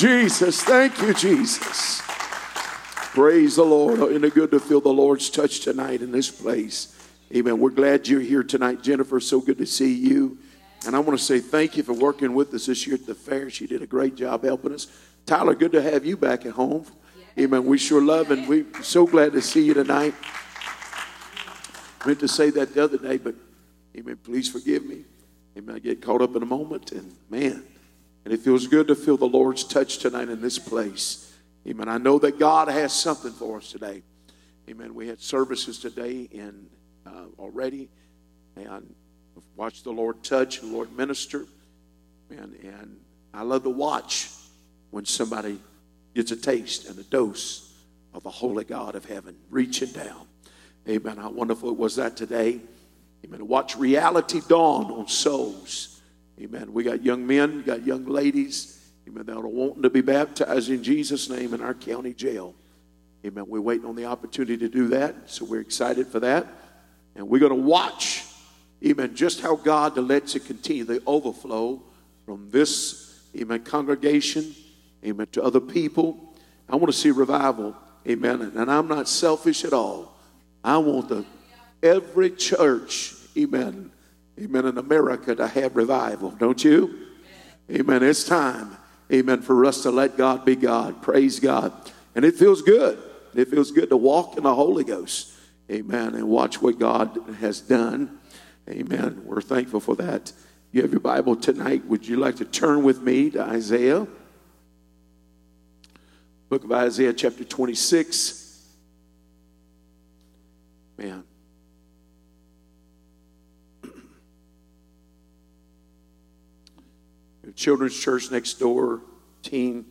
Jesus. Thank you, Jesus. Praise the Lord. Isn't it good to feel the Lord's touch tonight in this place? Amen. We're glad you're here tonight, Jennifer. So good to see you. And I want to say thank you for working with us this year at the fair. She did a great job helping us. Tyler, good to have you back at home. Amen. We sure love and we're so glad to see you tonight. I meant to say that the other day, but amen, please forgive me. Amen. I get caught up in a moment, and man, and it feels good to feel the Lord's touch tonight in this place. Amen. I know that God has something for us today. Amen. We had services today already, and watched the Lord touch and the Lord minister. And I love to watch when somebody gets a taste and a dose of the Holy God of heaven reaching down. Amen. How wonderful it was that today. Amen. To watch reality dawn on souls. Amen. We got young men, we got young ladies, amen, that are wanting to be baptized in Jesus' name in our county jail. Amen. We're waiting on the opportunity to do that, so we're excited for that. And we're going to watch, amen, just how God lets it continue, the overflow from this, amen, congregation, amen, to other people. I want to see revival, amen. And I'm not selfish at all. I want every church, amen, amen, in America to have revival, don't you? Amen. It's time, amen, for us to let God be God. Praise God. And it feels good. It feels good to walk in the Holy Ghost, amen, and watch what God has done. Amen. We're thankful for that. You have your Bible tonight. Would you like to turn with me to Isaiah? Book of Isaiah, chapter 26. Man. Children's church next door, teen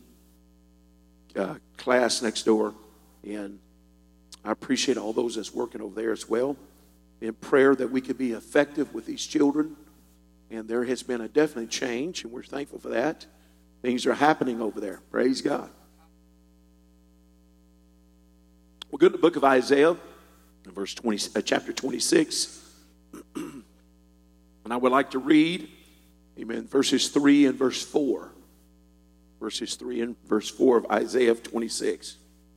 class next door. And I appreciate all those that's working over there as well. In prayer that we could be effective with these children. And there has been a definite change, and we're thankful for that. Things are happening over there. Praise God. We'll go to the book of Isaiah, chapter 26. And I would like to read, amen, verses 3 and verse 4. Verses 3 and verse 4 of Isaiah 26.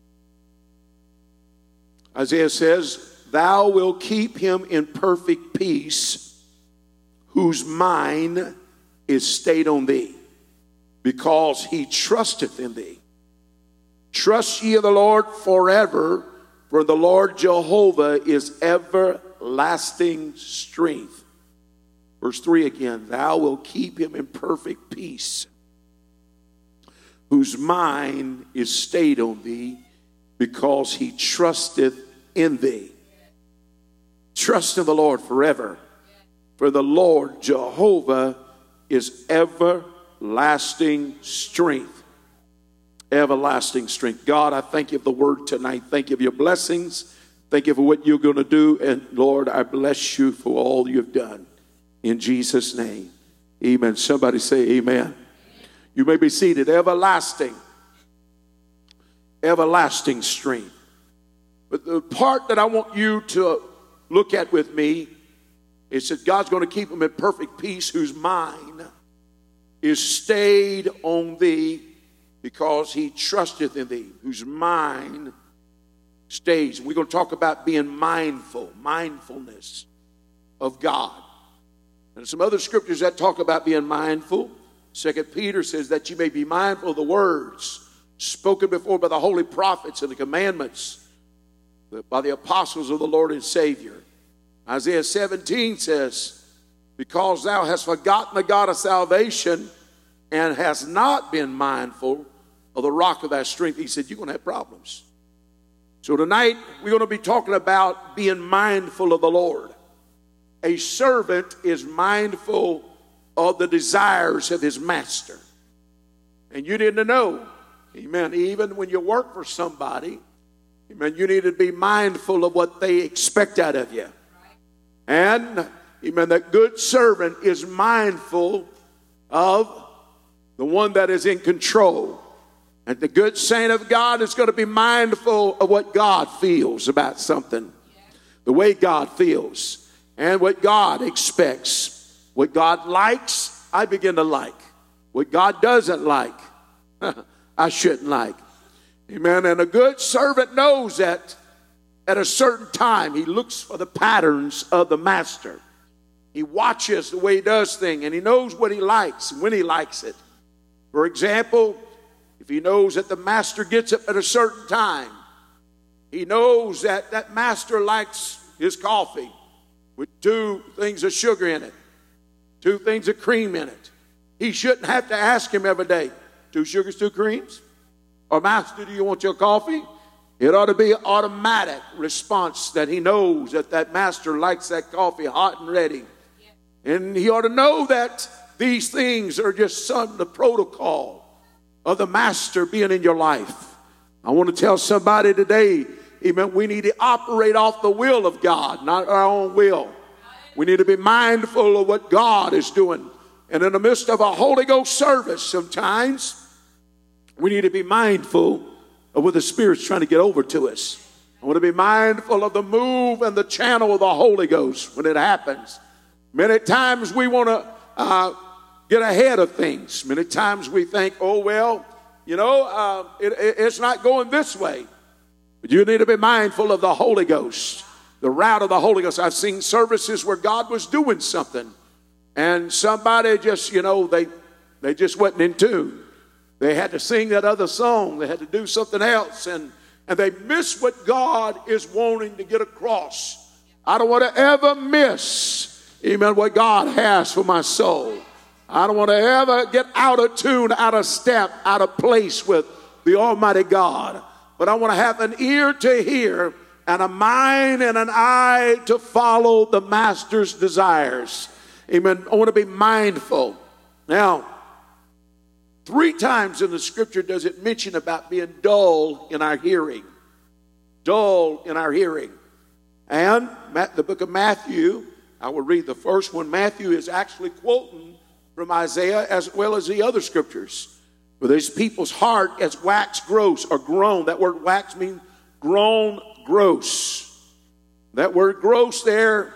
Isaiah says, "Thou wilt keep him in perfect peace, whose mind is stayed on thee, because he trusteth in thee. Trust ye of the Lord forever, for the Lord Jehovah is everlasting strength." Verse 3 again, "Thou wilt keep him in perfect peace, whose mind is stayed on thee, because he trusteth in thee." Trust in the Lord forever, for the Lord Jehovah is everlasting strength. Everlasting strength. God, I thank you for the word tonight. Thank you for your blessings. Thank you for what you're going to do. And Lord, I bless you for all you've done. In Jesus' name. Amen. Somebody say amen. You may be seated. Everlasting. Everlasting strength. But the part that I want you to look at with me is that God's going to keep them in perfect peace, whose mind is stayed on thee, because he trusteth in thee. Whose mind stays. We're going to talk about being mindfulness of God. And some other scriptures that talk about being mindful. 2 Peter says that you may be mindful of the words spoken before by the holy prophets and the commandments by the apostles of the Lord and Savior. Isaiah 17 says, "Because thou hast forgotten the God of salvation and hast not been mindful of the rock of thy strength," he said, you're going to have problems. So tonight we're going to be talking about being mindful of the Lord. A servant is mindful of the desires of his master. And you need to know, amen, even when you work for somebody, amen, you need to be mindful of what they expect out of you. And, amen, that good servant is mindful of the one that is in control. And the good saint of God is going to be mindful of what God feels about something. The way God feels. And what God expects. What God likes, I begin to like. What God doesn't like, I shouldn't like. Amen. And a good servant knows that at a certain time he looks for the patterns of the master. He watches the way he does things, and he knows what he likes and when he likes it. For example, if he knows that the master gets up at a certain time, he knows that that master likes his coffee with 2 things of sugar in it, 2 things of cream in it. He shouldn't have to ask him every day, 2 sugars, 2 creams? Or, master, do you want your coffee? It ought to be an automatic response that he knows that that master likes that coffee hot and ready. And he ought to know that these things are just some of the protocol of the master being in your life. I want to tell somebody today, amen, we need to operate off the will of God, not our own will. We need to be mindful of what God is doing. And in the midst of a Holy Ghost service, sometimes we need to be mindful of what the Spirit's trying to get over to us. I want to be mindful of the move and the channel of the Holy Ghost when it happens. Many times we want to get ahead of things. Many times we think, oh, well, you know, it's not going this way. But you need to be mindful of the Holy Ghost, the route of the Holy Ghost. I've seen services where God was doing something, and somebody just, you know, they just wasn't in tune. They had to sing that other song. They had to do something else, and they missed what God is wanting to get across. I don't want to ever miss, amen, what God has for my soul. I don't want to ever get out of tune, out of step, out of place with the Almighty God. But I want to have an ear to hear and a mind and an eye to follow the Master's desires. Amen. I want to be mindful. Now, 3 times in the Scripture does it mention about being dull in our hearing. Dull in our hearing. And the book of Matthew, I will read the first one. Matthew is actually quoting from Isaiah as well as the other scriptures. For this people's heart as wax gross or grown. That word wax means grown gross. That word gross there,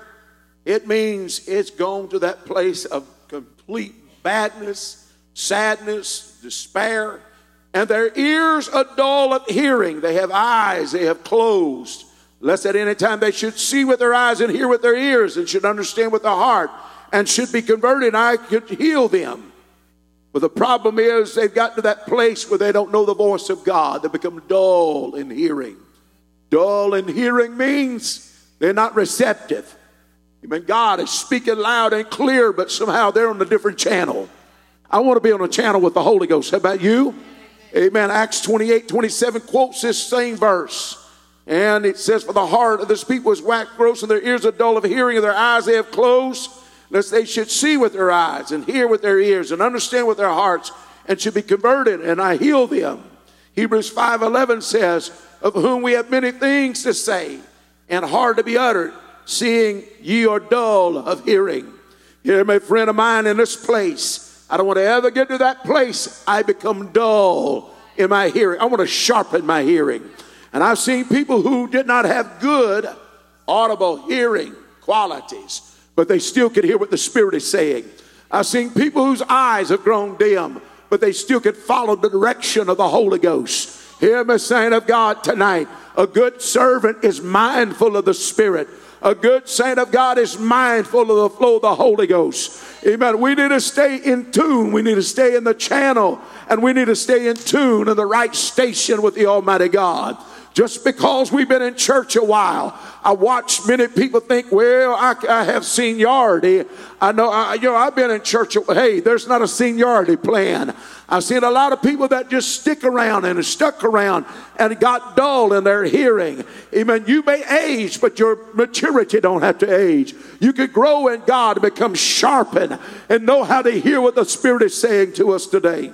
it means it's gone to that place of complete badness, sadness, despair. And their ears are dull of hearing. They have eyes, they have closed. Lest at any time they should see with their eyes and hear with their ears and should understand with their heart and should be converted, I could heal them. But the problem is they've gotten to that place where they don't know the voice of God. They become dull in hearing. Dull in hearing means they're not receptive. Amen. God is speaking loud and clear, but somehow they're on a different channel. I want to be on a channel with the Holy Ghost. How about you? Amen. Acts 28:27 quotes this same verse. And it says, for the heart of this people is wax gross, and their ears are dull of hearing, and their eyes they have closed, lest they should see with their eyes, and hear with their ears, and understand with their hearts, and should be converted, and I heal them. Hebrews 5:11 says, of whom we have many things to say, and hard to be uttered, seeing ye are dull of hearing. Hear me, friend of mine, in this place. I don't want to ever get to that place I become dull in my hearing. I want to sharpen my hearing. And I've seen people who did not have good audible hearing qualities, but they still could hear what the Spirit is saying. I've seen people whose eyes have grown dim, but they still could follow the direction of the Holy Ghost. Hear me, saint of God, tonight. A good servant is mindful of the Spirit. A good saint of God is mindful of the flow of the Holy Ghost. Amen. We need to stay in tune. We need to stay in the channel, and we need to stay in tune in the right station with the Almighty God. Just because we've been in church a while, I watch many people think, well, I have seniority. I know, I've been in church. Hey, there's not a seniority plan. I've seen a lot of people that just stick around and stuck around and got dull in their hearing. Amen. You may age, but your maturity don't have to age. You can grow in God and become sharpened and know how to hear what the Spirit is saying to us today.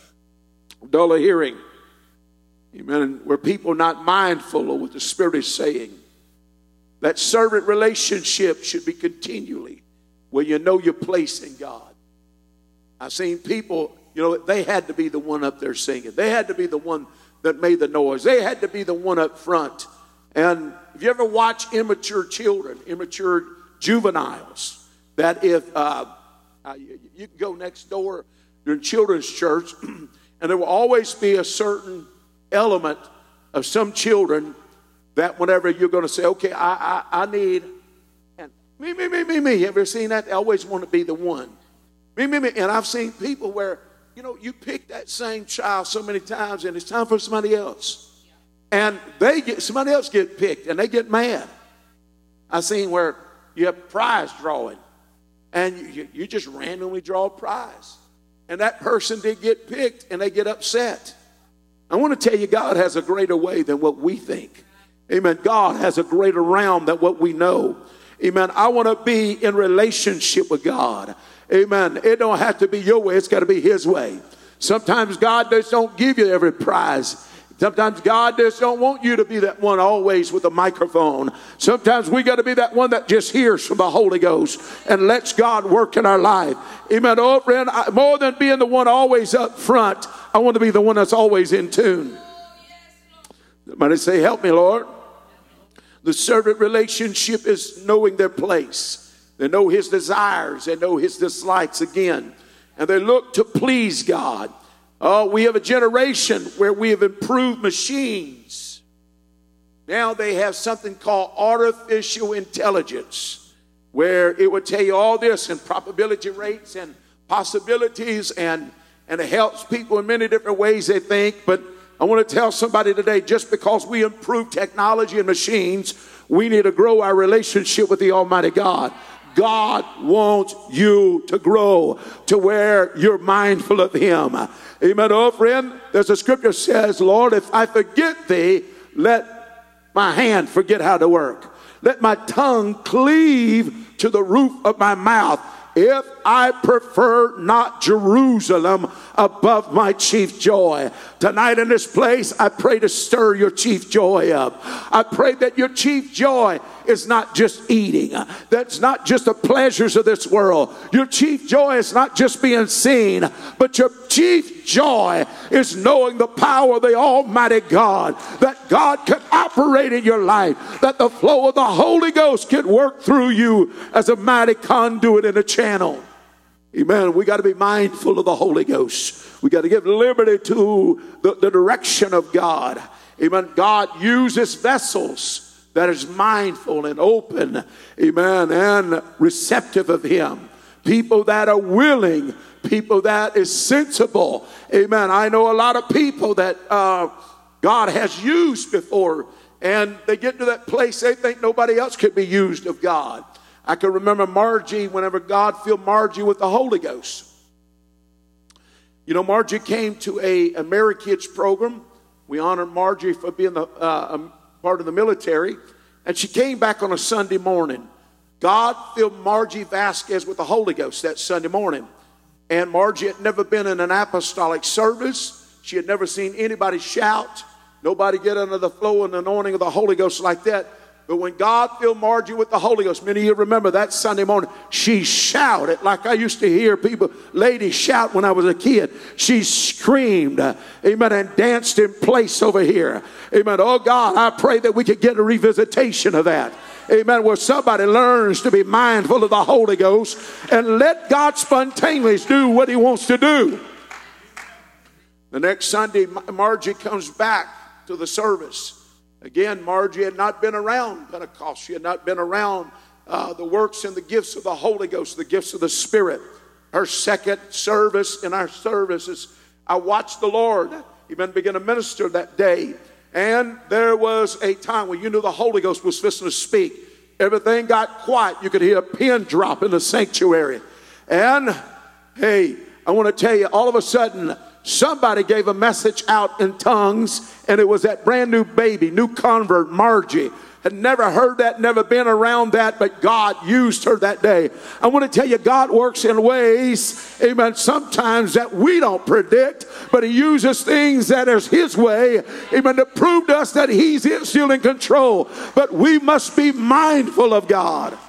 Dull of hearing. Amen. Where people are not mindful of what the Spirit is saying. That servant relationship should be continually where you know your place in God. I've seen people, they had to be the one up there singing. They had to be the one that made the noise. They had to be the one up front. And if you ever watch immature children, immature juveniles, that if you can go next door during children's church, And there will always be a certain element of some children that whenever you're going to say, okay, I need, and me. You ever seen that? They always want to be the one. Me. And I've seen people where, you pick that same child so many times and it's time for somebody else. And somebody else get picked and they get mad. I've seen where you have prize drawing and you just randomly draw a prize. And that person did get picked and they get upset. I want to tell you, God has a greater way than what we think. Amen. God has a greater realm than what we know. Amen. I want to be in relationship with God. Amen. It don't have to be your way. It's got to be his way. Sometimes God just don't give you every prize. Sometimes God just don't want you to be that one always with a microphone. Sometimes we got to be that one that just hears from the Holy Ghost and lets God work in our life. Amen. Oh, friend, more than being the one always up front, I want to be the one that's always in tune. Somebody say, help me, Lord. The servant relationship is knowing their place. They know his desires. They know his dislikes again. And they look to please God. We have a generation where we have improved machines. Now they have something called artificial intelligence, where it would tell you all this and probability rates and possibilities, and it helps people in many different ways they think. But I want to tell somebody today, just because we improve technology and machines, we need to grow our relationship with the Almighty God. God wants you to grow to where you're mindful of him. Amen. Oh, friend, there's a scripture says, Lord, if I forget thee, let my hand forget how to work. Let my tongue cleave to the roof of my mouth. If I prefer not Jerusalem above my chief joy. Tonight in this place, I pray to stir your chief joy up. I pray that your chief joy is not just eating. That's not just the pleasures of this world. Your chief joy is not just being seen, but your chief joy is knowing the power of the Almighty God, that God can operate in your life, that the flow of the Holy Ghost can work through you as a mighty conduit in a channel. Amen. We got to be mindful of the Holy Ghost. We got to give liberty to the direction of God. Amen. God uses vessels that is mindful and open, amen, and receptive of him. People that are willing, people that is sensible. Amen. I know a lot of people that God has used before, and they get to that place they think nobody else could be used of God. I can remember Margie, whenever God filled Margie with the Holy Ghost. You know, Margie came to a AmeriKids program. We honored Margie for being part of the military. And she came back on a Sunday morning. God filled Margie Vasquez with the Holy Ghost that Sunday morning. And Margie had never been in an apostolic service. She had never seen anybody shout. Nobody get under the flow and anointing of the Holy Ghost like that. But when God filled Margie with the Holy Ghost, many of you remember that Sunday morning, she shouted like I used to hear ladies shout when I was a kid. She screamed, amen, and danced in place over here. Amen. Oh God, I pray that we could get a revisitation of that. Amen. Where somebody learns to be mindful of the Holy Ghost and let God spontaneously do what he wants to do. The next Sunday, Margie comes back to the service. Again, Margie had not been around Pentecost. She had not been around the works and the gifts of the Holy Ghost, the gifts of the Spirit. Her second service in our services, I watched the Lord even begin to minister that day. And there was a time when you knew the Holy Ghost was fixing to speak. Everything got quiet. You could hear a pin drop in the sanctuary. And, hey, I want to tell you, all of a sudden, somebody gave a message out in tongues, and it was that brand new baby, new convert, Margie. Had never heard that, never been around that, but God used her that day. I want to tell you, God works in ways, amen, sometimes that we don't predict, but he uses things that is his way, amen, to prove to us that he's still in control. But we must be mindful of God.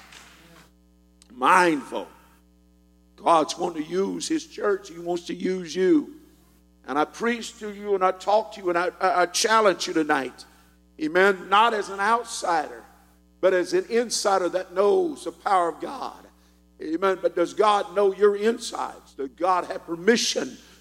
Mindful. God's wanting to use his church. He wants to use you. And I preach to you and I talk to you and I challenge you tonight. Amen. Not as an outsider, but as an insider that knows the power of God. Amen. But does God know your insides? Does God have permission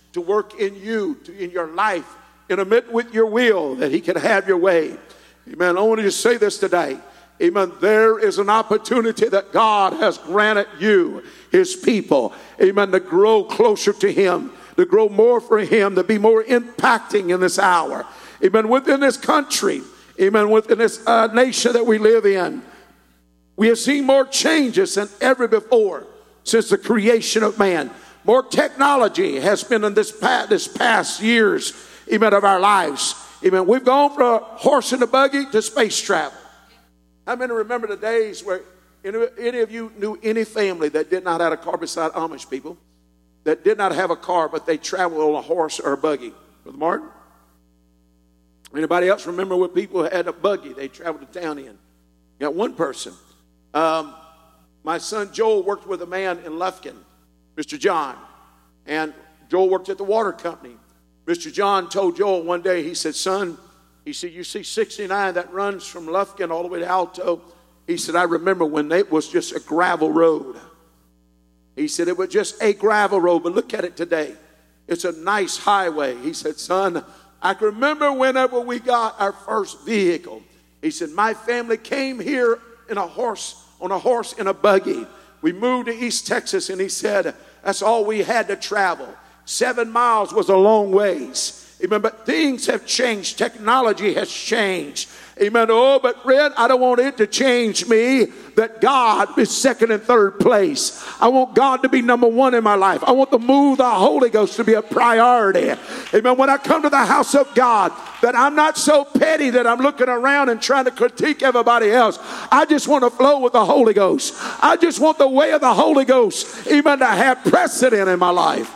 to work in you, in your life, intimate with your will, that he can have your way. Amen. I want to just say this today. Amen. There is an opportunity that God has granted you, his people. Amen. To grow closer to him, to grow more for him, to be more impacting in this hour. Amen. Within this country, amen, within this nation that we live in, we have seen more changes than ever before since the creation of man. More technology has been in this past years, amen, of our lives. Amen. We've gone from a horse and a buggy to space travel. How many remember the days where any of you knew any family that did not have a car beside Amish people, that did not have a car, but they traveled on a horse or a buggy? Brother Martin? Anybody else remember when people had a buggy they traveled to town in? Got one person. My son Joel worked with a man in Lufkin, Mr. John. And Joel worked at the water company. Mr. John told Joel one day, he said, son, he said, you see 69 that runs from Lufkin all the way to Alto? He said, I remember when it was just a gravel road. He said, it was just a gravel road, but look at it today. It's a nice highway. He said, son, I can remember whenever we got our first vehicle. He said, my family came here on a horse in a buggy. We moved to East Texas, and he said, that's all we had to travel. 7 miles was a long ways. Amen. But things have changed. Technology has changed. Amen. Oh, but Red, I don't want it to change me that God is second and third place. I want God to be number one in my life. I want the move of the Holy Ghost to be a priority. Amen. When I come to the house of God, that I'm not so petty that I'm looking around and trying to critique everybody else. I just want to flow with the Holy Ghost. I just want the way of the Holy Ghost, amen, to have precedent in my life.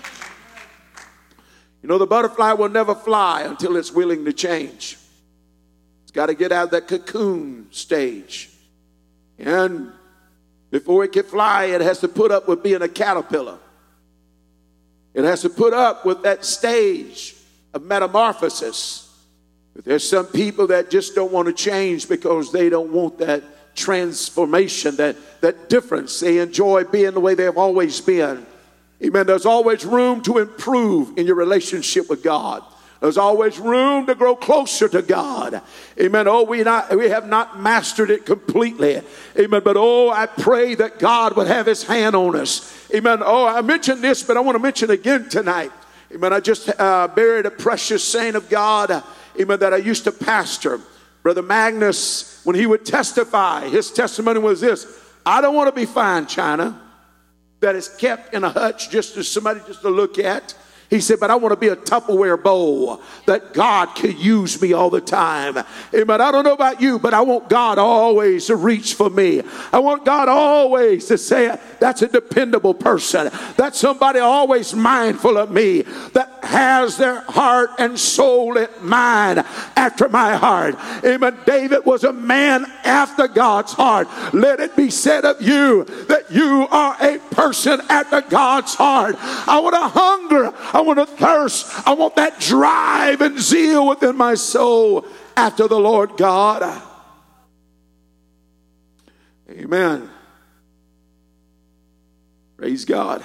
You know, the butterfly will never fly until it's willing to change. It's got to get out of that cocoon stage. And before it can fly, it has to put up with being a caterpillar. It has to put up with that stage of metamorphosis. But there's some people that just don't want to change because they don't want that transformation, that difference. They enjoy being the way they have always been. Amen. There's always room to improve in your relationship with God. There's always room to grow closer to God. Amen. Oh, we have not mastered it completely. Amen. But oh, I pray that God would have his hand on us. Amen. Oh, I mentioned this, but I want to mention again tonight. Amen. I just buried a precious saint of God. Amen. That I used to pastor. Brother Magnus, when he would testify, his testimony was this: I don't want to be fine china that is kept in a hutch just as somebody just to look at. He said, but I want to be a Tupperware bowl that God could use me all the time. Amen. I don't know about you, but I want God always to reach for me. I want God always to say, that's a dependable person. That's somebody always mindful of me, that has their heart and soul and mind after my heart. Amen. David was a man after God's heart. Let it be said of you that you are a person after God's heart. I want to hunger. I want to thirst. I want that drive and zeal within my soul after the Lord God. Amen. Praise God.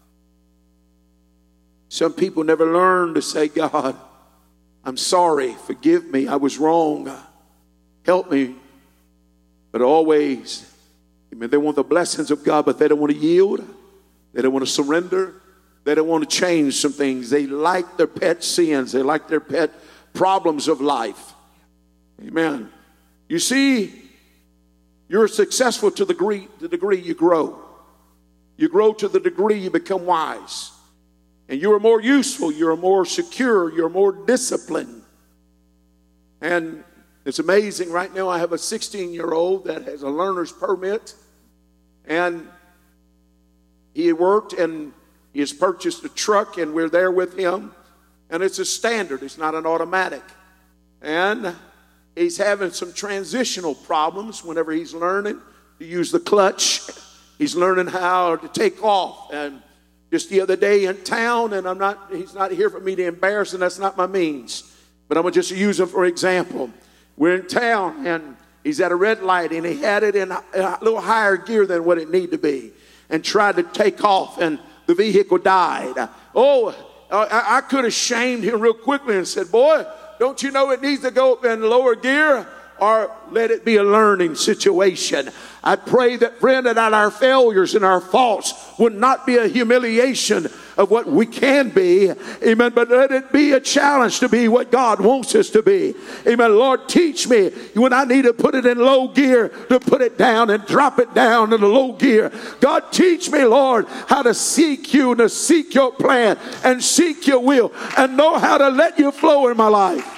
Some people never learn to say, God, I'm sorry. Forgive me. I was wrong. Help me. But always, amen, they want the blessings of God, but they don't want to yield. They don't want to surrender. They don't want to change some things. They like their pet sins. They like their pet problems of life. Amen. You see, you're successful to the degree you grow. You grow to the degree you become wise. And you are more useful. You're more secure. You're more disciplined. And it's amazing. Right now I have a 16-year-old that has a learner's permit. And he had worked and he has purchased a truck, and we're there with him. And it's a standard. It's not an automatic. And he's having some transitional problems whenever he's learning to use the clutch. He's learning how to take off. And just the other day in town, and he's not here for me to embarrass him. That's not my means. But I'm going to just use him for example. We're in town, and he's at a red light, and he had it in a little higher gear than what it needed to be, and tried to take off, and the vehicle died. Oh, I could have shamed him real quickly and said, boy, don't you know it needs to go up in lower gear? Or let it be a learning situation. I pray that, friend, that our failures and our faults would not be a humiliation of what we can be. Amen. But let it be a challenge to be what God wants us to be. Amen. Lord, teach me when I need to put it in low gear to put it down and drop it down in the low gear. God, teach me, Lord, how to seek you and to seek your plan and seek your will and know how to let you flow in my life.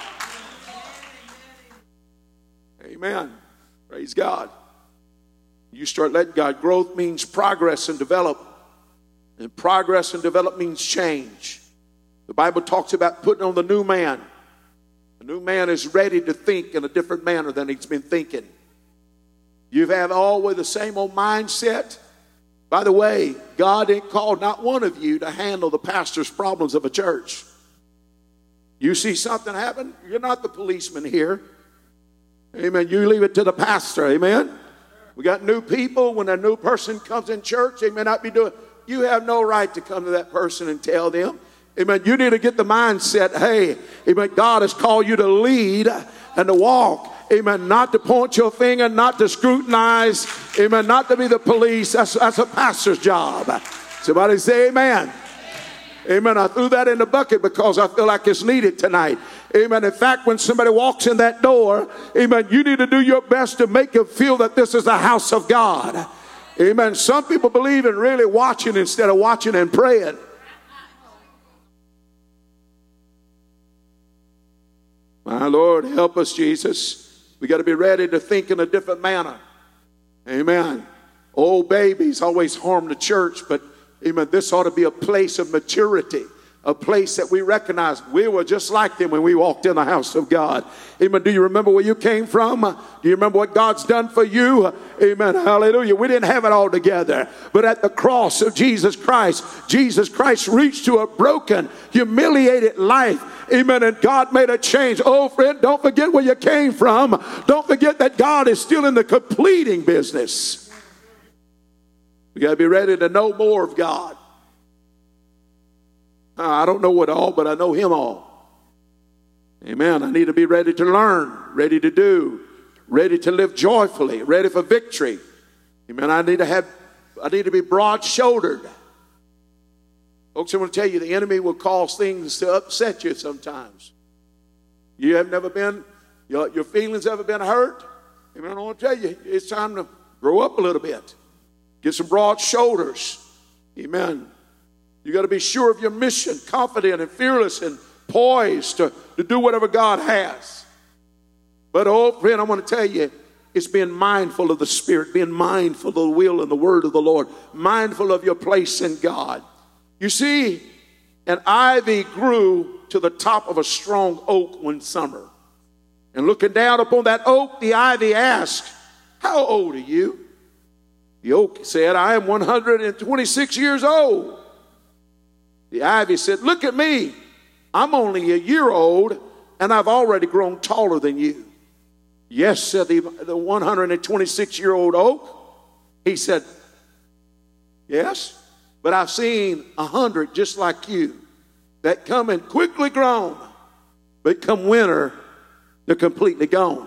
Amen. Praise God. You start letting God. Growth means progress and develop. And progress and develop means change. The Bible talks about putting on the new man. The new man is ready to think in a different manner than he's been thinking. You have always the same old mindset. By the way, God ain't called not one of you to handle the pastor's problems of a church. You see something happen, you're not the policeman here. Amen. You leave it to the pastor. Amen. We got new people. When a new person comes in church, they may not be doing. You have no right to come to that person and tell them. Amen. You need to get the mindset. Hey, amen. God has called you to lead and to walk. Amen. Not to point your finger, not to scrutinize. Amen. Not to be the police. That's a pastor's job. Somebody say amen. Amen. I threw that in the bucket because I feel like it's needed tonight. Amen. In fact, when somebody walks in that door, amen, you need to do your best to make them feel that this is the house of God. Amen. Some people believe in really watching instead of watching and praying. My Lord, help us, Jesus. We got to be ready to think in a different manner. Amen. Old babies always harm the church, but amen, this ought to be a place of maturity, a place that we recognize we were just like them when we walked in the house of God. Amen. Do you remember where you came from? Do you remember what God's done for you? Amen. Hallelujah. We didn't have it all together, but at the cross of Jesus Christ reached to a broken, humiliated life. Amen. And God made a change. Oh, friend, don't forget where you came from. Don't forget that God is still in the completing business. We got to be ready to know more of God. I don't know it all, but I know him all. Amen. I need to be ready to learn, ready to do, ready to live joyfully, ready for victory. Amen. I need to be broad-shouldered. Folks, I want to tell you, the enemy will cause things to upset you sometimes. You have never been, your feelings ever been hurt? Amen. I want to tell you, it's time to grow up a little bit. Get some broad shoulders. Amen. You got to be sure of your mission, confident and fearless and poised to do whatever God has. But, oh, friend, I want to tell you, it's being mindful of the Spirit, being mindful of the will and the word of the Lord, mindful of your place in God. You see, an ivy grew to the top of a strong oak one summer. And looking down upon that oak, the ivy asked, "How old are you?" The oak said, "I am 126 years old." The ivy said, "Look at me. I'm only a year old, and I've already grown taller than you." "Yes," said the 126-year-old oak. He said, "Yes, but I've seen 100 just like you that come in quickly grown, but come winter, they're completely gone."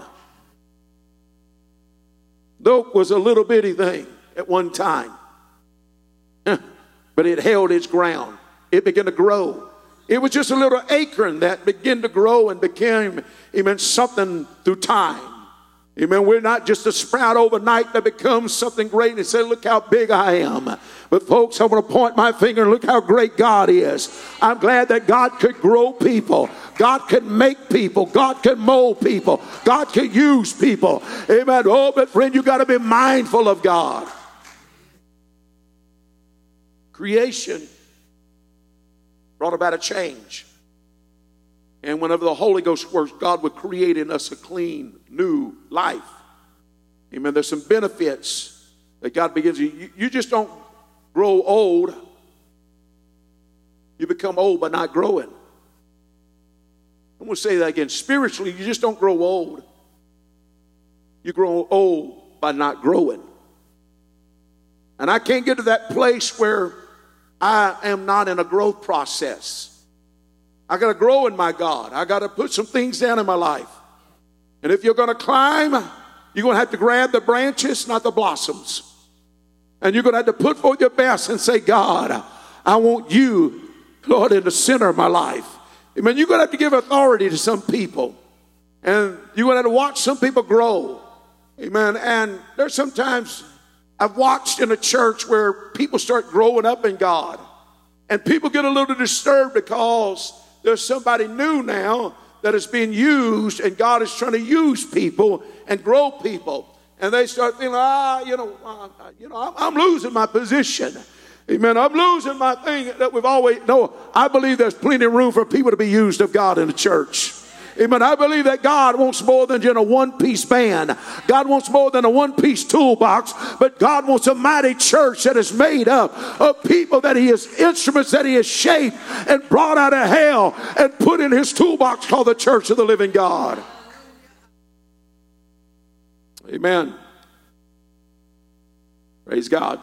The oak was a little bitty thing at one time, but it held its ground. It began to grow. It was just a little acorn that began to grow and became, amen, something through time. Amen. We're not just a sprout overnight that becomes something great and say, "Look how big I am." But folks, I want to point my finger and look how great God is. I'm glad that God could grow people. God could make people. God could mold people. God could use people. Amen. Oh, but friend, you got to be mindful of God. Creation brought about a change. And whenever the Holy Ghost works, God would create in us a clean, new life. Amen. There's some benefits that God begins. You just don't grow old. You become old by not growing. I'm going to say that again. Spiritually, you just don't grow old. You grow old by not growing. And I can't get to that place where I am not in a growth process. I got to grow in my God. I got to put some things down in my life. And if you're going to climb, you're going to have to grab the branches, not the blossoms. And you're going to have to put forth your best and say, God, I want you, Lord, in the center of my life. Amen. You're going to have to give authority to some people. And you're going to have to watch some people grow. Amen. And there's sometimes I've watched in a church where people start growing up in God. And people get a little disturbed because there's somebody new now that is being used, and God is trying to use people and grow people. And they start feeling, I'm losing my position. Amen. I'm losing my thing that we've always. No, I believe there's plenty of room for people to be used of God in the church. Amen. I believe that God wants more than just a one-piece band. God wants more than a one-piece toolbox. But God wants a mighty church that is made up of people that He has, instruments that He has shaped and brought out of hell and put in His toolbox called the church of the living God. Amen. Praise God.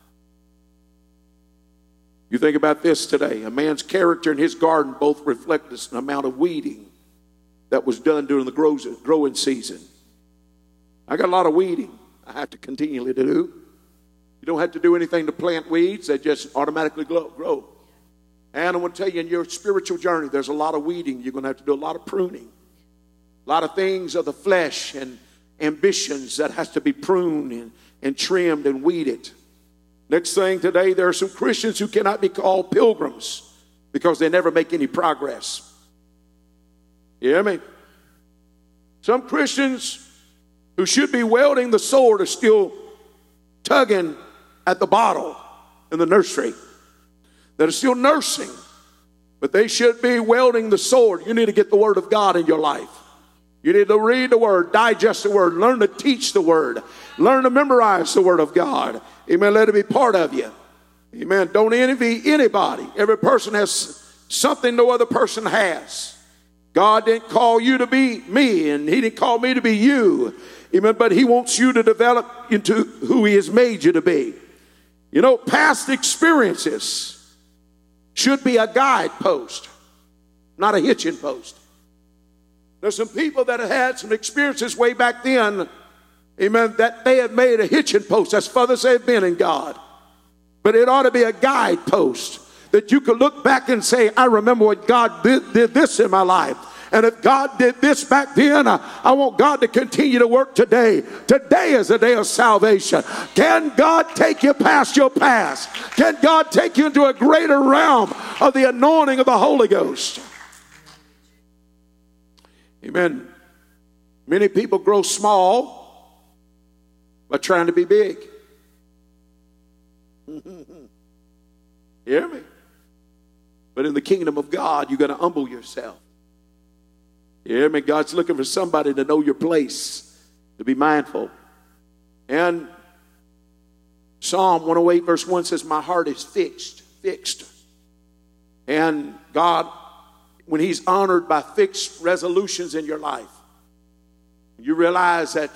You think about this today. A man's character and his garden both reflect an amount of weeding that was done during the growing season. I got a lot of weeding I have to continually to do. You don't have to do anything to plant weeds. They just automatically grow. And I want to tell you, in your spiritual journey, there's a lot of weeding. You're going to have to do a lot of pruning. A lot of things of the flesh and ambitions that has to be pruned and trimmed and weeded. Next thing today, there are some Christians who cannot be called pilgrims because they never make any progress. You hear me? Some Christians who should be wielding the sword are still tugging at the bottle in the nursery. That are still nursing, but they should be wielding the sword. You need to get the Word of God in your life. You need to read the Word, digest the Word, learn to teach the Word, learn to memorize the Word of God. Amen. Let it be part of you. Amen. Don't envy anybody. Every person has something no other person has. God didn't call you to be me, and He didn't call me to be you. Amen. But He wants you to develop into who He has made you to be. You know, past experiences should be a guidepost, not a hitching post. There's some people that have had some experiences way back then, amen, that they have made a hitching post as far as they've been in God. But it ought to be a guidepost that you could look back and say, I remember what God did this in my life. And if God did this back then, I want God to continue to work today. Today is a day of salvation. Can God take you past your past? Can God take you into a greater realm of the anointing of the Holy Ghost? Amen. Many people grow small by trying to be big. Hear me? But in the kingdom of God, you're going to humble yourself. You hear me? God's looking for somebody to know your place, to be mindful. And Psalm 108 verse 1 says, my heart is fixed. And God, when He's honored by fixed resolutions in your life, you realize that,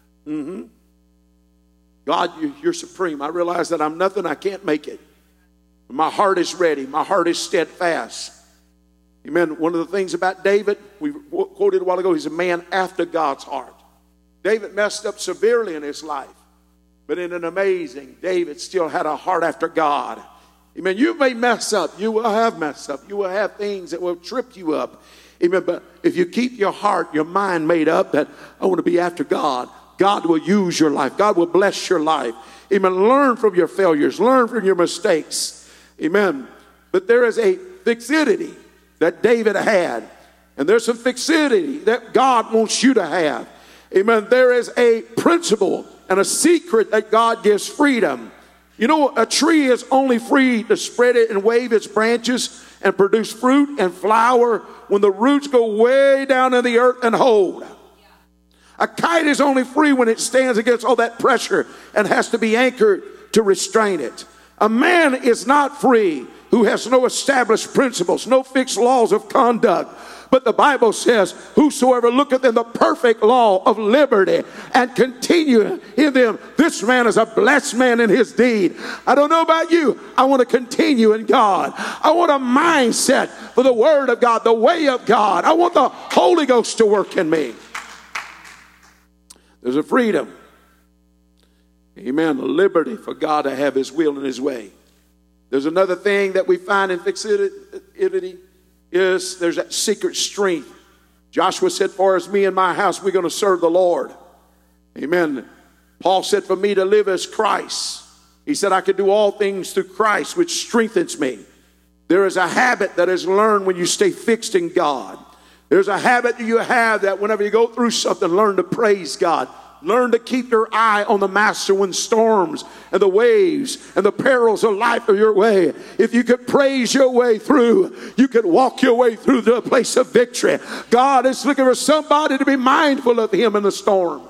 God, you're supreme. I realize that I'm nothing, I can't make it. My heart is ready. My heart is steadfast. Amen. One of the things about David, we quoted a while ago, he's a man after God's heart. David messed up severely in his life, but in an amazing, David still had a heart after God. Amen. You may mess up. You will have messed up. You will have things that will trip you up. Amen. But if you keep your heart, your mind made up that I want to be after God, God will use your life. God will bless your life. Amen. Learn from your failures. Learn from your mistakes. Amen. But there is a fixity that David had. And there's some fixity that God wants you to have. Amen. There is a principle and a secret that God gives freedom. You know, a tree is only free to spread it and wave its branches and produce fruit and flower when the roots go way down in the earth and hold. A kite is only free when it stands against all that pressure and has to be anchored to restrain it. A man is not free who has no established principles, no fixed laws of conduct, But the Bible says, whosoever looketh in the perfect law of liberty and continue in them, this man is a blessed man in his deed. I don't know about you. I want to continue in God. I want a mindset for the word of God, the way of God. I want the Holy Ghost to work in me. There's a freedom. Amen. A liberty for God to have his will and his way. There's another thing that we find in fixity is there's that secret strength. Joshua said, for as me and my house, we're going to serve the Lord. Amen. Paul said, for me to live as Christ. He said, I can do all things through Christ, which strengthens me. There is a habit that is learned when you stay fixed in God. There's a habit that you have that whenever you go through something, learn to praise God. Learn to keep your eye on the master when storms and the waves and the perils of life are your way. If you could praise your way through, you could walk your way through to a place of victory. God is looking for somebody to be mindful of him in the storm.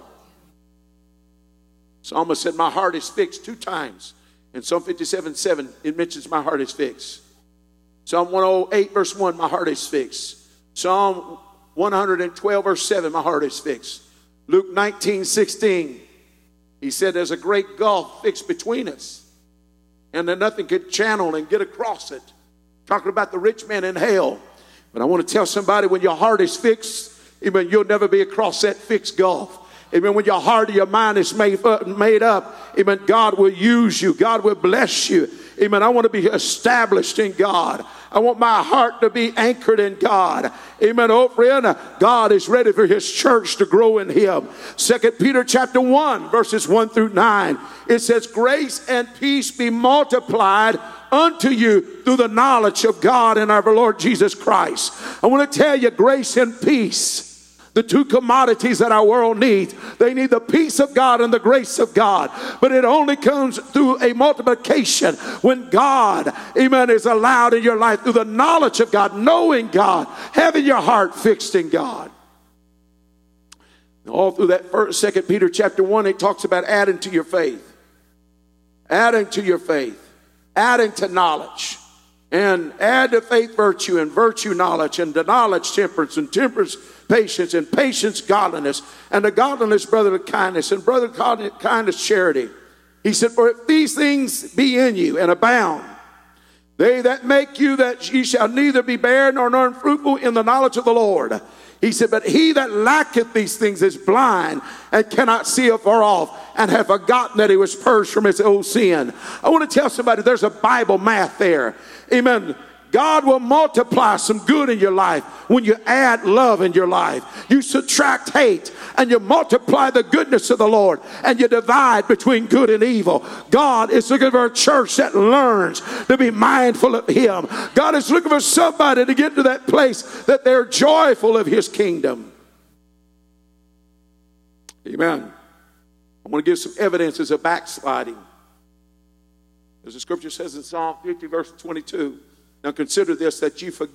Psalmist said, my heart is fixed 2 times. In Psalm 57:7, it mentions my heart is fixed. Psalm 108 verse 1, my heart is fixed. Psalm 112 verse 7, my heart is fixed. Luke 19:16, he said there's a great gulf fixed between us and that nothing could channel and get across it. Talking about the rich man in hell. But I want to tell somebody, when your heart is fixed, amen, you'll never be across that fixed gulf. Amen. When your heart or your mind is made up, amen, God will use you. God will bless you. Amen. I want to be established in God. I want my heart to be anchored in God. Amen. Oh, friend, God is ready for his church to grow in him. 2 Peter chapter 1, verses 1 through 9. It says, grace and peace be multiplied unto you through the knowledge of God and our Lord Jesus Christ. I want to tell you, grace and peace, the 2 commodities that our world needs. They need the peace of God and the grace of God. But it only comes through a multiplication when God, amen, is allowed in your life through the knowledge of God, knowing God, having your heart fixed in God. All through that 2 Peter chapter 1, it talks about adding to your faith. Adding to your faith. Adding to knowledge. And add to faith virtue, and virtue knowledge, and to knowledge temperance, and temperance patience, and patience godliness, and to godliness brotherly kindness, and brotherly kindness charity. He said, for if these things be in you and abound, they that make you that ye shall neither be barren nor unfruitful in the knowledge of the Lord. He said, but he that lacketh these things is blind and cannot see afar off, and have forgotten that he was purged from his old sin. I want to tell somebody there's a Bible math there. Amen. God will multiply some good in your life when you add love in your life. You subtract hate and you multiply the goodness of the Lord, and you divide between good and evil. God is looking for a church that learns to be mindful of him. God is looking for somebody to get to that place that they're joyful of his kingdom. Amen. I want to give some evidences of backsliding. As the scripture says in Psalm 50 verse 22, now consider this, that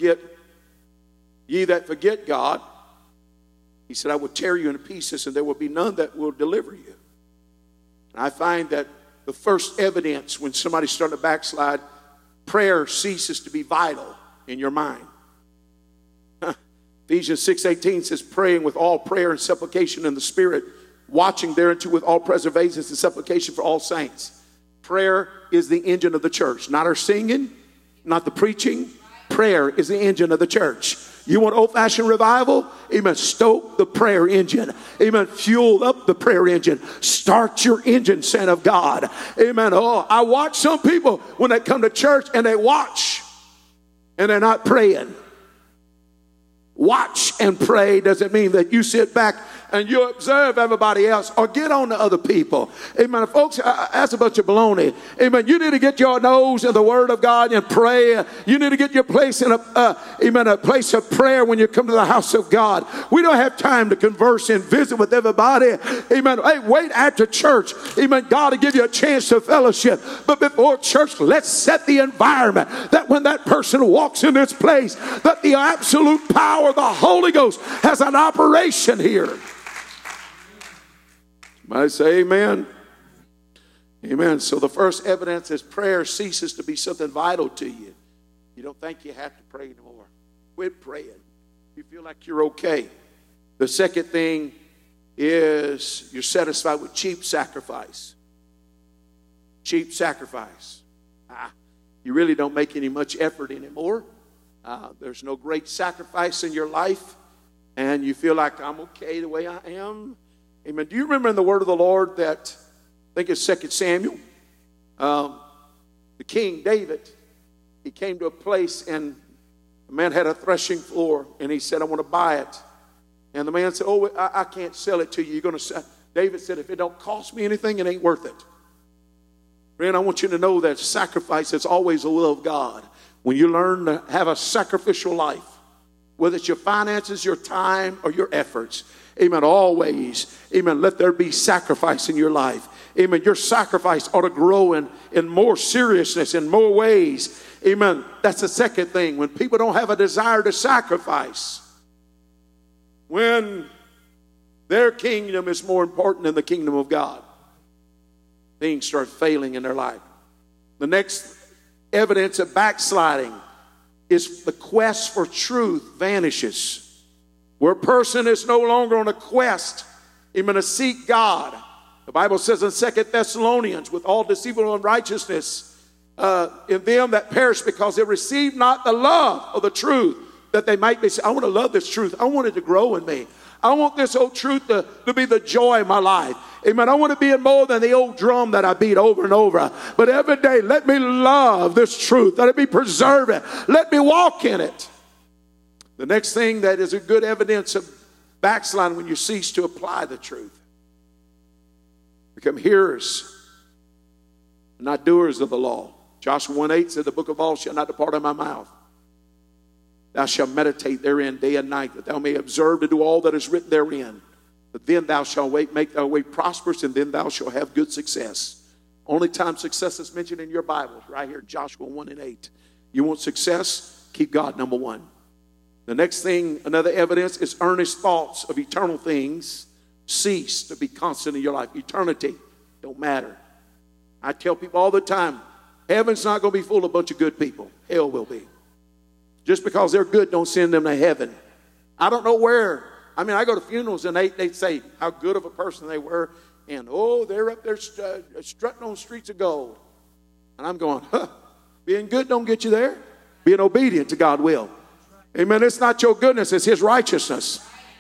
ye that forget God, he said, I will tear you into pieces, and there will be none that will deliver you. And I find that the first evidence when somebody's starting to backslide, prayer ceases to be vital in your mind. Ephesians 6:18 says, praying with all prayer and supplication in the Spirit, watching thereunto with all preservations and supplication for all saints. Prayer is the engine of the church, not our singing, not the preaching. Prayer is the engine of the church. You want old-fashioned revival? Amen. Stoke the prayer engine. Amen. Fuel up the prayer engine. Start your engine, saint of God. Amen. Oh, I watch some people when they come to church and they watch and they're not praying. Watch and pray doesn't mean that you sit back and you observe everybody else or get on to other people. Amen. Folks, that's a bunch of baloney. Amen. You need to get your nose in the Word of God and pray. You need to get your place in a place of prayer when you come to the house of God. We don't have time to converse and visit with everybody. Amen. Hey, wait after church. Amen. God will give you a chance to fellowship. But before church, let's set the environment that when that person walks in this place, that the absolute power of the Holy Ghost has an operation here. I say amen. Amen. So the first evidence is prayer ceases to be something vital to you. You don't think you have to pray anymore. Quit praying. You feel like you're okay. The second thing is you're satisfied with cheap sacrifice. Cheap sacrifice. You really don't make any much effort anymore. There's no great sacrifice in your life. And you feel like I'm okay the way I am. Amen. Do you remember in the word of the Lord that, I think it's 2 Samuel, the king David, he came to a place and the man had a threshing floor and he said, I want to buy it. And the man said, oh, I can't sell it to you. You're going to sell. David said, if it don't cost me anything, it ain't worth it. Friend, I want you to know that sacrifice is always the will of God. When you learn to have a sacrificial life, whether it's your finances, your time, or your efforts, amen, always, amen, let there be sacrifice in your life. Amen, your sacrifice ought to grow in more seriousness, in more ways. Amen, that's the second thing. When people don't have a desire to sacrifice, when their kingdom is more important than the kingdom of God, things start failing in their life. The next evidence of backsliding is the quest for truth vanishes. Where a person is no longer on a quest, even to seek God. The Bible says in 2 Thessalonians, with all deceitful unrighteousness in them that perish, because they receive not the love of the truth, that they might be. I want to love this truth. I want it to grow in me. I want this old truth to be the joy of my life. Amen. I want to be in more than the old drum that I beat over and over. But every day, let me love this truth. Let it be preserved. Let me walk in it. The next thing that is a good evidence of backsliding, when you cease to apply the truth. Become hearers, not doers of the law. Joshua 1:8 said, the book of law shall not depart out of my mouth. Thou shalt meditate therein day and night, that thou may observe to do all that is written therein. But then thou shalt make thy way prosperous, and then thou shalt have good success. Only time success is mentioned in your Bible, right here, Joshua 1:8. You want success? Keep God number one. The next thing, another evidence, is earnest thoughts of eternal things cease to be constant in your life. Eternity don't matter. I tell people all the time, heaven's not going to be full of a bunch of good people. Hell will be. Just because they're good don't send them to heaven. I don't know where. I mean, I go to funerals and they say how good of a person they were. And, oh, they're up there strutting on streets of gold. And I'm going, being good don't get you there. Being obedient to God will. Amen. It's not your goodness. It's His righteousness.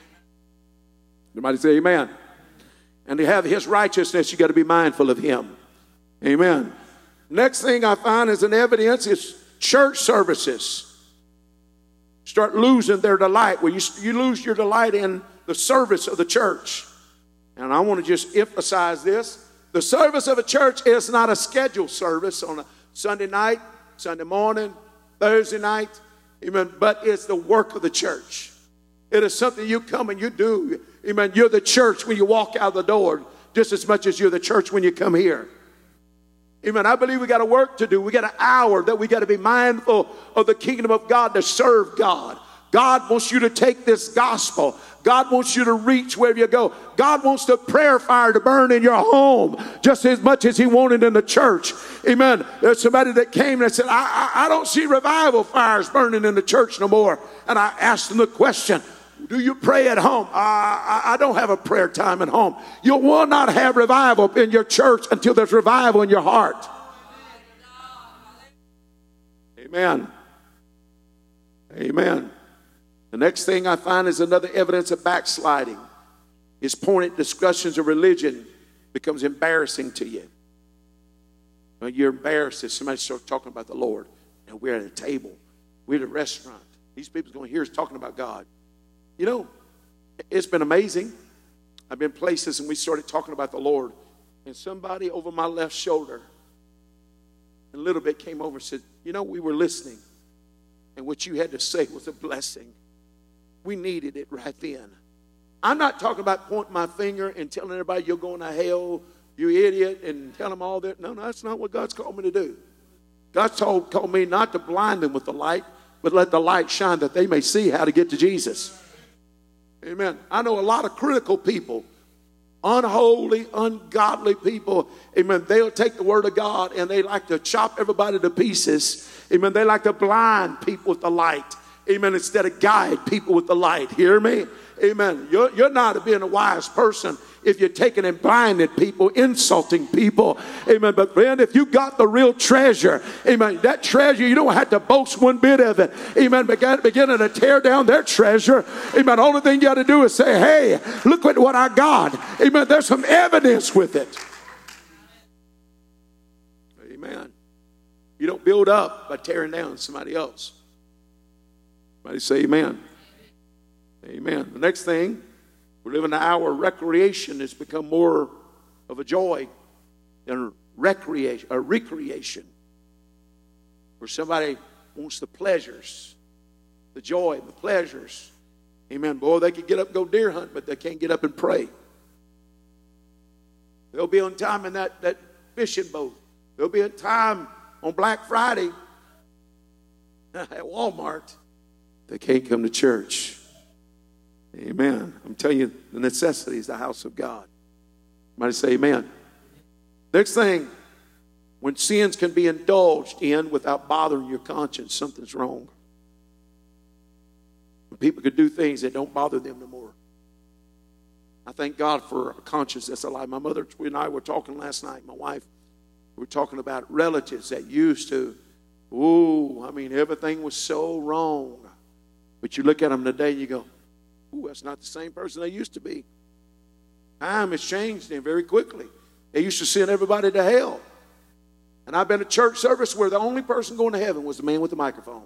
Somebody say amen. And to have His righteousness, you got to be mindful of Him. Amen. Next thing I find as an evidence is church services start losing their delight. Well, you lose your delight in the service of the church. And I want to just emphasize this. The service of a church is not a scheduled service on a Sunday night, Sunday morning, Thursday night. Amen. But it's the work of the church. It is something you come and you do. Amen. You're the church when you walk out the door just as much as you're the church when you come here. Amen. I believe we got a work to do. We got an hour that we got to be mindful of the kingdom of God to serve God. God wants you to take this gospel. God wants you to reach wherever you go. God wants the prayer fire to burn in your home just as much as He wanted in the church. Amen. There's somebody that came and said, I don't see revival fires burning in the church no more. And I asked them the question, do you pray at home? I don't have a prayer time at home. You will not have revival in your church until there's revival in your heart. Amen. Amen. The next thing I find is another evidence of backsliding. Is pointed discussions of religion becomes embarrassing to you. When you're embarrassed if somebody starts talking about the Lord. And we're at a table. We're at a restaurant. These people are going to hear us talking about God. You know, it's been amazing. I've been places and we started talking about the Lord. And somebody over my left shoulder a little bit came over and said, you know, we were listening. And what you had to say was a blessing. We needed it right then. I'm not talking about pointing my finger and telling everybody you're going to hell, you idiot, and tell them all that. No, that's not what God's called me to do. God's called me not to blind them with the light, but let the light shine that they may see how to get to Jesus. Amen. I know a lot of critical people, unholy, ungodly people. Amen. They'll take the word of God and they like to chop everybody to pieces. Amen. They like to blind people with the light. amen, instead of guide people with the light. Hear me? Amen. You're not being a wise person if you're taking and blinded people, insulting people. Amen. But friend, if you got the real treasure, amen, that treasure, you don't have to boast one bit of it. Amen. Beginning to tear down their treasure. Amen. Only thing you got to do is say, hey, look at what I got. Amen. There's some evidence with it. Amen. You don't build up by tearing down somebody else. Somebody say amen. Amen. The next thing, we're living in an hour of recreation has become more of a joy than recreation. Where somebody wants the pleasures, the joy, the pleasures. Amen. Boy, they can get up and go deer hunt, but they can't get up and pray. They'll be on time in that fishing boat. There'll be a time on Black Friday at Walmart. They can't come to church. Amen. I'm telling you, the necessity is the house of God. Somebody say amen. Next thing, when sins can be indulged in without bothering your conscience, something's wrong. When people can do things that don't bother them no more. I thank God for a conscience that's alive. My mother and I were talking last night, my wife. We were talking about relatives that used to, everything was so wrong. But you look at them today and you go, that's not the same person they used to be. Time has changed them very quickly. They used to send everybody to hell. And I've been to church service where the only person going to heaven was the man with the microphone.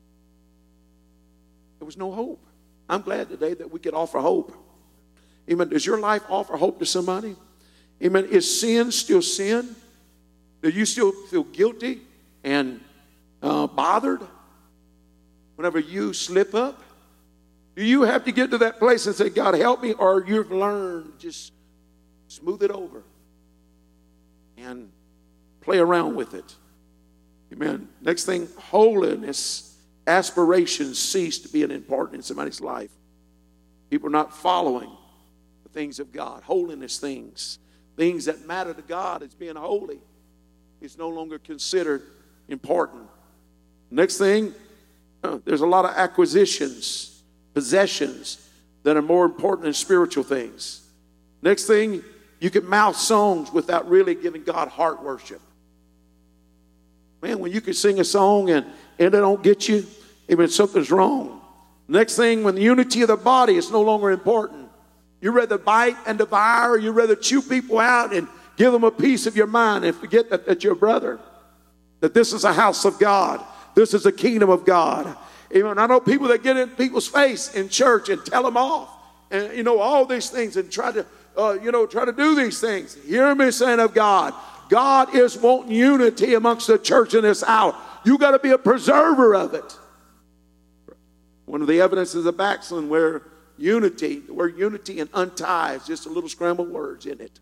There was no hope. I'm glad today that we could offer hope. Amen. Does your life offer hope to somebody? Amen. Is sin still sin? Do you still feel guilty and bothered whenever you slip up? Do you have to get to that place and say, God, help me? Or you've learned just smooth it over and play around with it. Amen. Next thing, holiness aspirations cease to be an important in somebody's life. People are not following the things of God. Holiness things that matter to God as being holy is no longer considered important. Next thing, there's a lot of acquisitions, possessions that are more important than spiritual things. Next thing, you can mouth songs without really giving God heart worship. Man, when you can sing a song and it don't get you, amen, something's wrong. Next thing, when the unity of the body is no longer important. You rather bite and devour, you rather chew people out and give them a piece of your mind and forget that you're a brother. That this is a house of God. This is a kingdom of God. Amen. I know people that get in people's face in church and tell them off. And, all these things and try to do these things. Hear me, saint of God. God is wanting unity amongst the church in this hour. You got to be a preserver of it. One of the evidences of backsliding where unity, the word unity and untie is just a little scrambled words in it.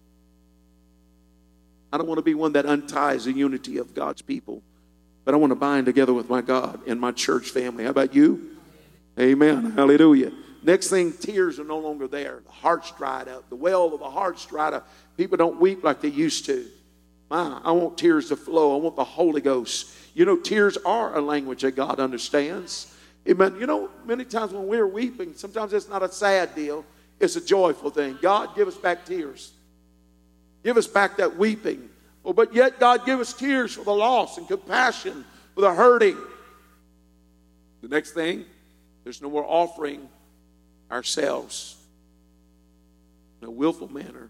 I don't want to be one that unties the unity of God's people, but I want to bind together with my God and my church family. How about you? Amen. Hallelujah. Next thing, tears are no longer there. The heart's dried up. The well of the heart's dried up. People don't weep like they used to. I want tears to flow. I want the Holy Ghost. Tears are a language that God understands. Amen. Many times when we're weeping, sometimes it's not a sad deal. It's a joyful thing. God, give us back tears. Give us back that weeping. But yet God give us tears for the loss and compassion for the hurting. The next thing, there's no more offering ourselves in a willful manner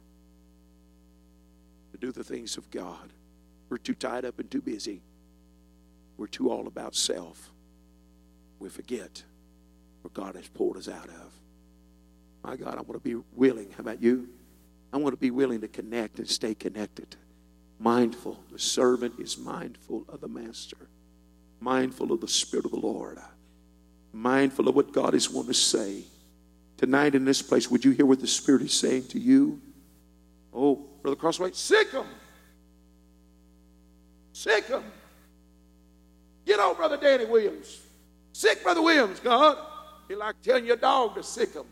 to do the things of God. We're too tied up and too busy. We're too all about self. We forget what God has pulled us out of. My God, I want to be willing. How about you? I want to be willing to connect and stay connected. Mindful. The servant is mindful of the master. Mindful of the Spirit of the Lord. Mindful of what God is wanting to say. Tonight in this place, would you hear what the Spirit is saying to you? Oh, Brother Crossway, sick them. Sick them. Get on Brother Danny Williams. Sick Brother Williams, God. You're like telling your dog to sick him.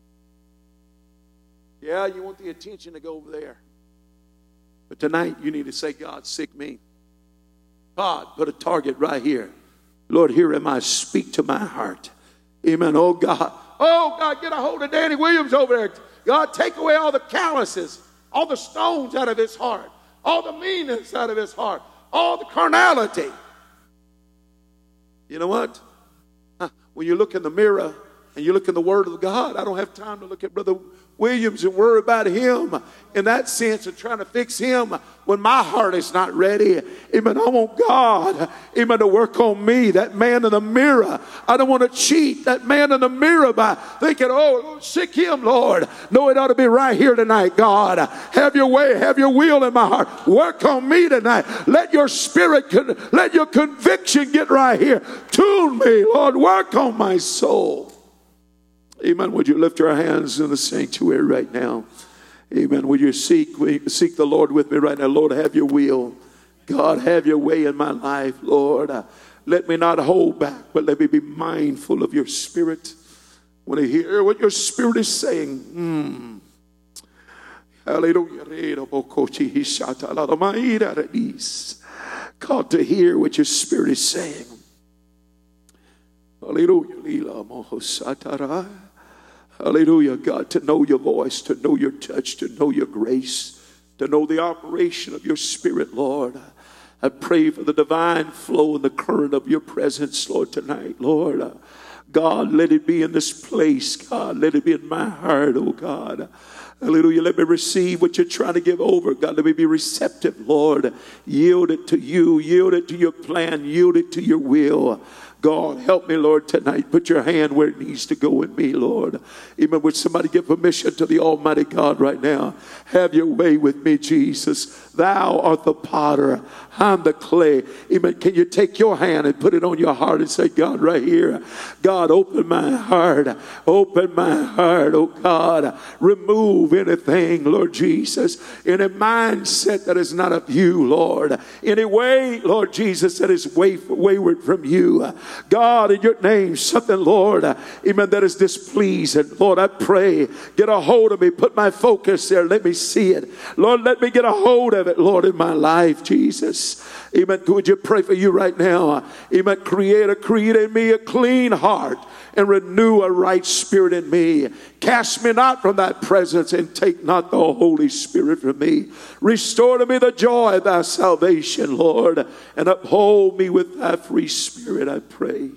Yeah, you want the attention to go over there. But tonight you need to say, God, sick me. God, put a target right here. Lord, here am I. Speak to my heart. Amen. Oh God. Oh God, get a hold of Danny Williams over there. God, take away all the calluses, all the stones out of his heart, all the meanness out of his heart, all the carnality. You know what? When you look in the mirror and you look in the Word of God, I don't have time to look at Brother Williams and worry about him in that sense of trying to fix him when my heart is not ready. Amen. I want God, amen, to work on me, that man in the mirror. I don't want to cheat that man in the mirror by thinking, oh, sick him, Lord. No, it ought to be right here tonight, God. Have your way, have your will in my heart. Work on me tonight. Let your spirit, let your conviction get right here. Tune me, Lord. Work on my soul. Amen. Would you lift your hands in the sanctuary right now? Amen. Would you seek the Lord with me right now? Lord, have your will. God, have your way in my life, Lord. Let me not hold back, but let me be mindful of your spirit. When I hear what your spirit is saying, hallelujah. God, to hear what your spirit is saying. Hallelujah. Hallelujah, God, to know your voice, to know your touch, to know your grace, to know the operation of your spirit, Lord. I pray for the divine flow and the current of your presence, Lord, tonight, Lord. God, let it be in this place, God. Let it be in my heart, oh God. Hallelujah. Let me receive what you're trying to give over, God. Let me be receptive, Lord. Yield it to you. Yield it to your plan. Yield it to your will. God, help me, Lord, tonight. Put your hand where it needs to go in me, Lord. Even would somebody give permission to the Almighty God right now? Have your way with me, Jesus. Thou art the potter. I'm the clay. Amen. Can you take your hand and put it on your heart and say, God, right here, God, open my heart. Open my heart, oh God. Remove anything, Lord Jesus, any mindset that is not of you, Lord. Any way, Lord Jesus, that is wayward from you. God, in your name, something, Lord, amen, that is displeasing. Lord, I pray, get a hold of me. Put my focus there. Let me see it. Lord, let me get a hold of it, Lord, in my life, Jesus. Amen. Would you pray for you right now? Amen. Create in me a clean heart and renew a right spirit in me. Cast me not from thy presence and take not the Holy Spirit from me. Restore to me the joy of thy salvation, Lord, and uphold me with thy free spirit, I pray.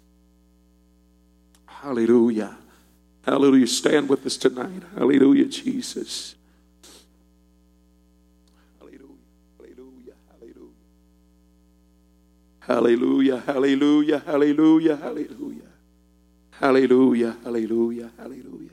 Hallelujah. Hallelujah. Stand with us tonight. Hallelujah, Jesus. Hallelujah, hallelujah, hallelujah, hallelujah. Hallelujah, hallelujah, hallelujah.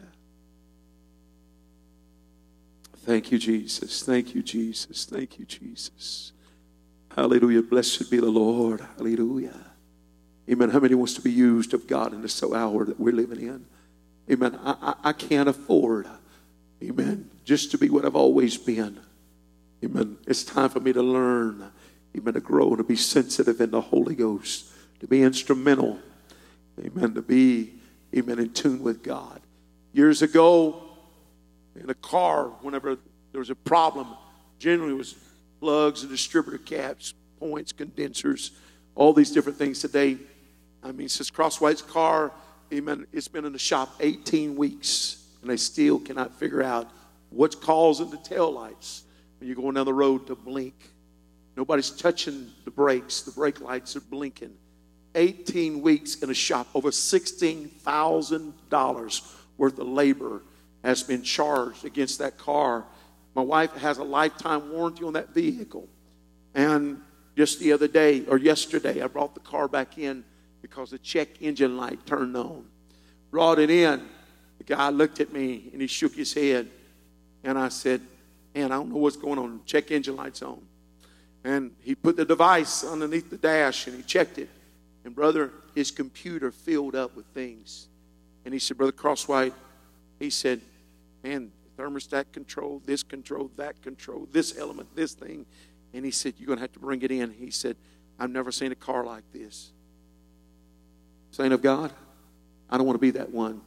Thank you, Jesus. Thank you, Jesus. Thank you, Jesus. Hallelujah. Blessed be the Lord. Hallelujah. Amen. How many wants to be used of God in this hour that we're living in? Amen. I can't afford, amen, just to be what I've always been. Amen. It's time for me to learn. Amen, to grow and to be sensitive in the Holy Ghost, to be instrumental, amen, to be, amen, in tune with God. Years ago, in a car, whenever there was a problem, generally it was plugs and distributor caps, points, condensers, all these different things. Today, I mean, since Crosswhite's car, amen, it's been in the shop 18 weeks, and they still cannot figure out what's causing the taillights when you're going down the road to blink. Nobody's touching the brakes. The brake lights are blinking. 18 weeks in a shop. Over $16,000 worth of labor has been charged against that car. My wife has a lifetime warranty on that vehicle. And just the other day, or yesterday, I brought the car back in because the check engine light turned on. Brought it in. The guy looked at me and he shook his head. And I said, man, I don't know what's going on. Check engine light's on. And he put the device underneath the dash and he checked it. And brother, his computer filled up with things. And he said, Brother Crosswhite, he said, man, thermostat control, that control, this element, this thing. And he said, you're going to have to bring it in. He said, I've never seen a car like this. Saint of God, I don't want to be that one.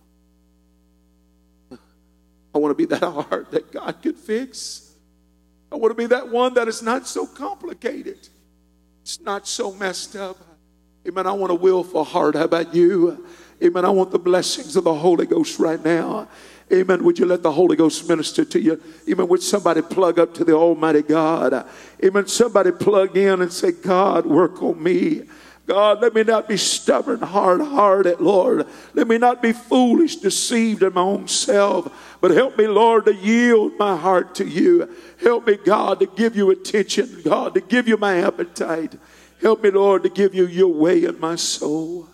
I want to be that heart that God could fix. I want to be that one that is not so complicated. It's not so messed up. Amen. I want a willful heart. How about you? Amen. I want the blessings of the Holy Ghost right now. Amen. Would you let the Holy Ghost minister to you? Amen. Would somebody plug up to the Almighty God? Amen. Somebody plug in and say, God, work on me. God, let me not be stubborn, hard-hearted, Lord. Let me not be foolish, deceived in my own self. But help me, Lord, to yield my heart to you. Help me, God, to give you attention. God, to give you my appetite. Help me, Lord, to give you your way in my soul.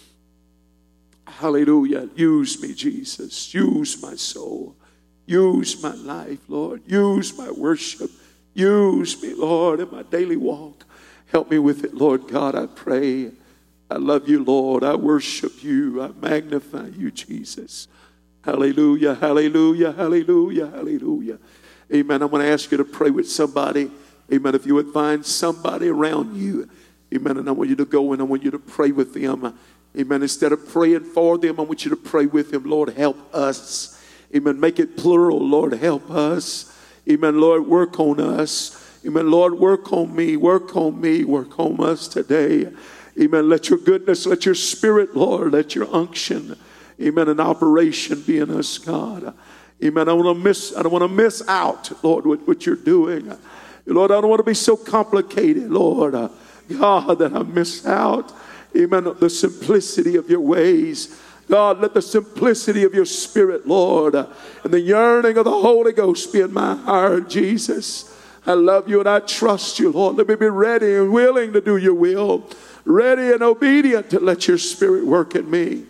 Hallelujah. Use me, Jesus. Use my soul. Use my life, Lord. Use my worship. Use me, Lord, in my daily walk. Help me with it, Lord God, I pray. I love you, Lord. I worship you. I magnify you, Jesus. Hallelujah, hallelujah, hallelujah, hallelujah. Amen. I'm going to ask you to pray with somebody. Amen. If you would find somebody around you. Amen. And I want you to go and I want you to pray with them. Amen. Instead of praying for them, I want you to pray with them. Lord, help us. Amen. Make it plural. Lord, help us. Amen. Lord, work on us. Amen. Lord, work on me. Work on me. Work on us today. Amen. Let your goodness, let your spirit, Lord, let your unction, amen, an operation be in us, God. Amen. I don't want to miss out, Lord, with what you're doing. Lord, I don't want to be so complicated, Lord, God, that I miss out. Amen. The simplicity of your ways. God, let the simplicity of your spirit, Lord, and the yearning of the Holy Ghost be in my heart, Jesus. I love you and I trust you, Lord. Let me be ready and willing to do your will. Ready and obedient to let your spirit work in me.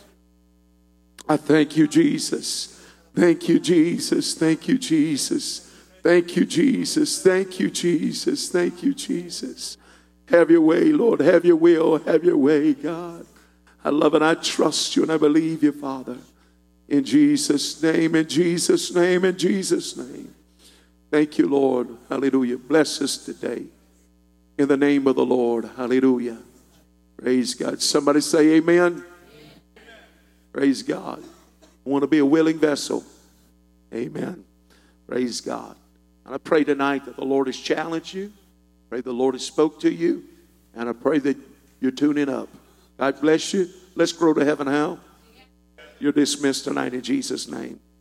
I thank you, Jesus. Thank you, Jesus. Thank you, Jesus. Thank you, Jesus. Thank you, Jesus. Thank you, Jesus. Have your way, Lord. Have your will. Have your way, God. I love and I trust you and I believe you, Father. In Jesus' name, in Jesus' name, in Jesus' name. Thank you, Lord. Hallelujah. Bless us today. In the name of the Lord. Hallelujah. Praise God. Somebody say amen. Amen. Praise God. I want to be a willing vessel. Amen. Praise God. And I pray tonight that the Lord has challenged you. Pray the Lord has spoke to you. And I pray that you're tuning up. God bless you. Let's grow to heaven how? You're dismissed tonight in Jesus' name.